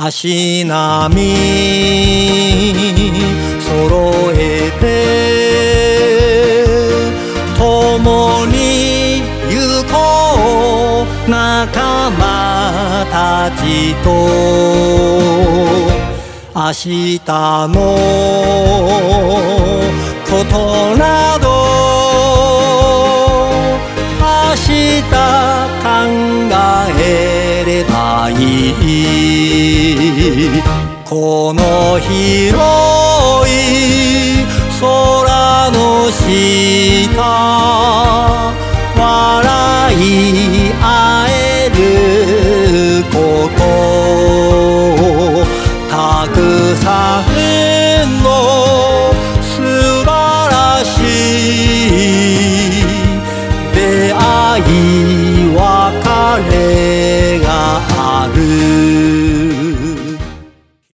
足並み揃えて共に行こう仲間たちと明日のことなど明日考えればいいこの広い空の下